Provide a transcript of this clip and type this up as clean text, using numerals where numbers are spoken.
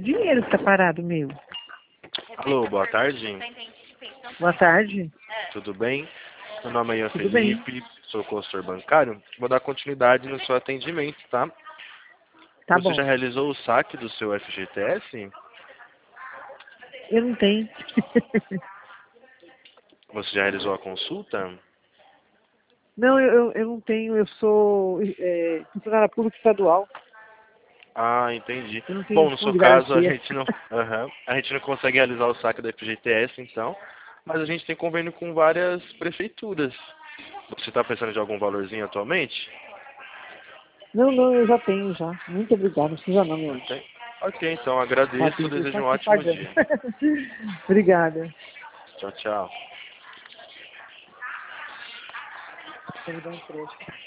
Que dinheiro que tá parado, meu? Alô, boa tarde. Boa tarde. Tudo bem? Meu nome é Ian Tudo bem. Felipe, sou consultor bancário. Vou dar continuidade no seu atendimento, tá? Tá Você bom. já realizou o saque do seu FGTS? Eu não tenho. Você já realizou a consulta? Não, eu não tenho. Eu sou funcionária pública estadual. Ah, entendi. Eu não tenho Bom, no seu disponibilidade caso, de ter. a gente não consegue realizar o saque da FGTS, então, mas a gente tem convênio com várias prefeituras. Você está pensando de algum valorzinho atualmente? Não, eu já tenho já. Muito obrigado. Não precisa não, meu Não anjo. tem? Ok, então Tá, agradeço, tem que desejo estar um aqui ótimo pagando. dia. Obrigada. Tchau, tchau. Vou me dar um crédito.